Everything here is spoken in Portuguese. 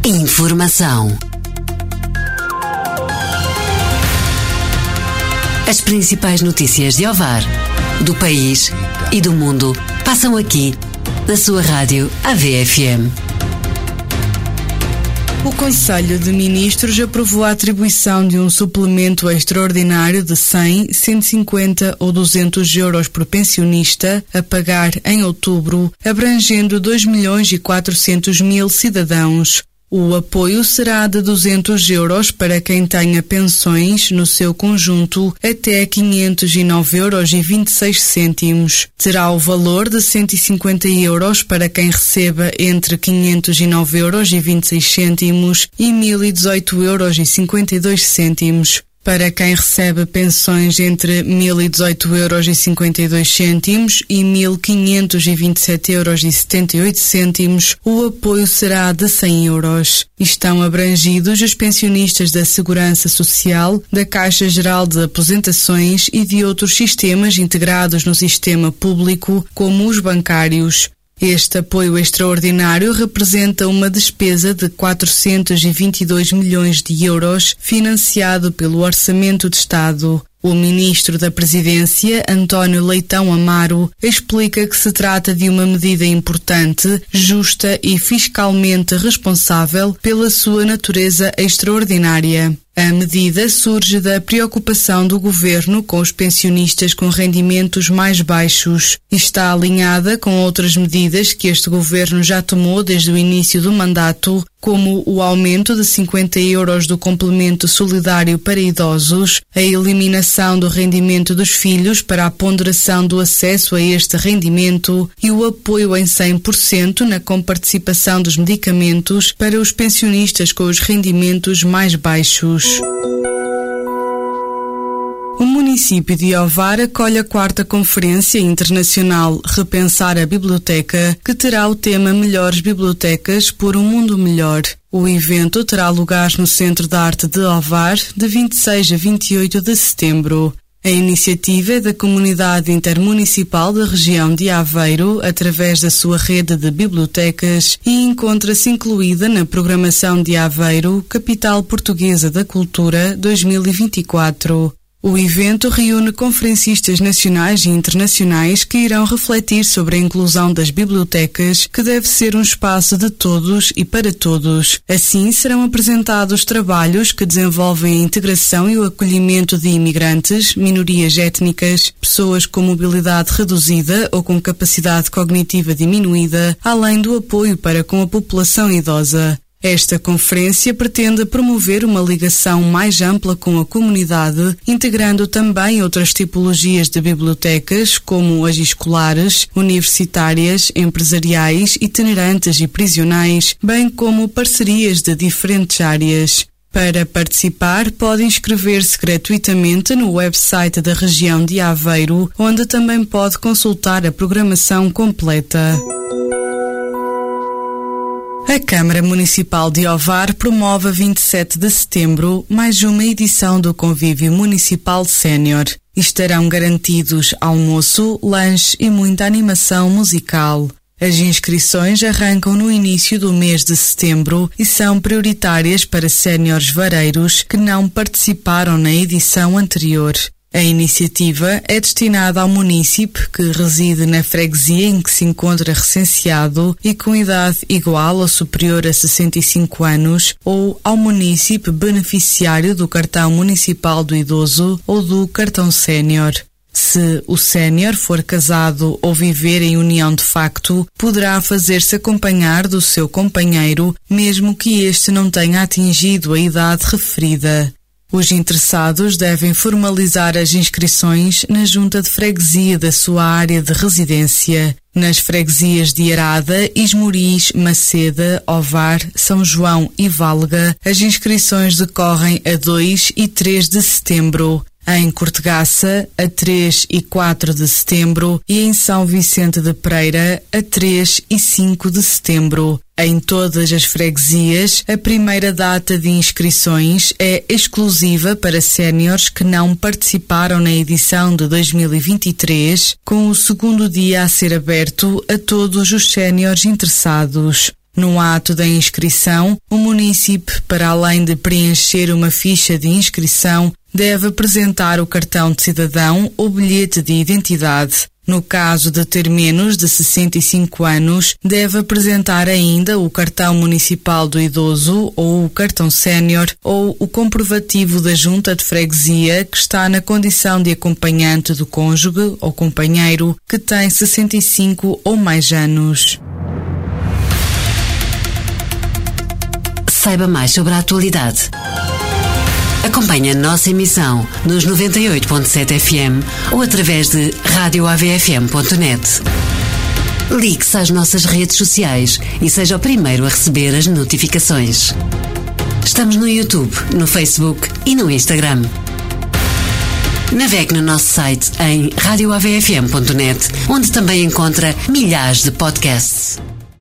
Informação. As principais notícias de Ovar, do país e do mundo passam aqui, na sua rádio AVFM. O Conselho de Ministros aprovou a atribuição de um suplemento extraordinário de 100, 150 ou 200 euros por pensionista a pagar em outubro, abrangendo 2.400.000 cidadãos. O apoio será de 200 euros para quem tenha pensões no seu conjunto até 509,26 euros. Terá o valor de 150 euros para quem receba entre 509,26 euros e 1.018,52 euros. Para quem recebe pensões entre 1.018,52 euros e 1.527,78 euros, o apoio será de 100 euros. Estão abrangidos os pensionistas da Segurança Social, da Caixa Geral de Aposentações e de outros sistemas integrados no sistema público, como os bancários. Este apoio extraordinário representa uma despesa de 422 milhões de euros financiado pelo Orçamento de Estado. O ministro da Presidência, António Leitão Amaro, explica que se trata de uma medida importante, justa e fiscalmente responsável pela sua natureza extraordinária. A medida surge da preocupação do governo com os pensionistas com rendimentos mais baixos e está alinhada com outras medidas que este governo já tomou desde o início do mandato, como o aumento de 50 euros do complemento solidário para idosos, a eliminação do rendimento dos filhos para a ponderação do acesso a este rendimento e o apoio em 100% na comparticipação dos medicamentos para os pensionistas com os rendimentos mais baixos. O município de Ovar acolhe a 4ª Conferência Internacional Repensar a Biblioteca, que terá o tema Melhores Bibliotecas por um Mundo Melhor. O evento terá lugar no Centro de Arte de Ovar, de 26 a 28 de setembro. A iniciativa é da Comunidade Intermunicipal da região de Aveiro, através da sua rede de bibliotecas, e encontra-se incluída na programação de Aveiro, Capital Portuguesa da Cultura 2024. O evento reúne conferencistas nacionais e internacionais que irão refletir sobre a inclusão das bibliotecas, que deve ser um espaço de todos e para todos. Assim, serão apresentados trabalhos que desenvolvem a integração e o acolhimento de imigrantes, minorias étnicas, pessoas com mobilidade reduzida ou com capacidade cognitiva diminuída, além do apoio para com a população idosa. Esta conferência pretende promover uma ligação mais ampla com a comunidade, integrando também outras tipologias de bibliotecas, como as escolares, universitárias, empresariais, itinerantes e prisionais, bem como parcerias de diferentes áreas. Para participar, pode inscrever-se gratuitamente no website da região de Aveiro, onde também pode consultar a programação completa. A Câmara Municipal de Ovar promove a 27 de setembro mais uma edição do Convívio Municipal Sénior. Estarão garantidos almoço, lanche e muita animação musical. As inscrições arrancam no início do mês de setembro e são prioritárias para séniores vareiros que não participaram na edição anterior. A iniciativa é destinada ao munícipe que reside na freguesia em que se encontra recenseado e com idade igual ou superior a 65 anos ou ao munícipe beneficiário do cartão municipal do idoso ou do cartão sénior. Se o sénior for casado ou viver em união de facto, poderá fazer-se acompanhar do seu companheiro, mesmo que este não tenha atingido a idade referida. Os interessados devem formalizar as inscrições na junta de freguesia da sua área de residência. Nas freguesias de Arada, Esmoriz, Maceda, Ovar, São João e Valga, as inscrições decorrem a 2 e 3 de setembro. Em Cortegaça, a 3 e 4 de setembro e em São Vicente de Pereira, a 3 e 5 de setembro. Em todas as freguesias, a primeira data de inscrições é exclusiva para séniores que não participaram na edição de 2023, com o segundo dia a ser aberto a todos os séniores interessados. No ato da inscrição, o munícipe, para além de preencher uma ficha de inscrição, deve apresentar o cartão de cidadão ou bilhete de identidade. No caso de ter menos de 65 anos, deve apresentar ainda o cartão municipal do idoso ou o cartão sénior ou o comprovativo da junta de freguesia que está na condição de acompanhante do cônjuge ou companheiro que tem 65 ou mais anos. Saiba mais sobre a atualidade. Acompanhe a nossa emissão nos 98.7 FM ou através de radioavfm.net. Ligue-se às nossas redes sociais e seja o primeiro a receber as notificações. Estamos no YouTube, no Facebook e no Instagram. Navegue no nosso site em radioavfm.net, onde também encontra milhares de podcasts.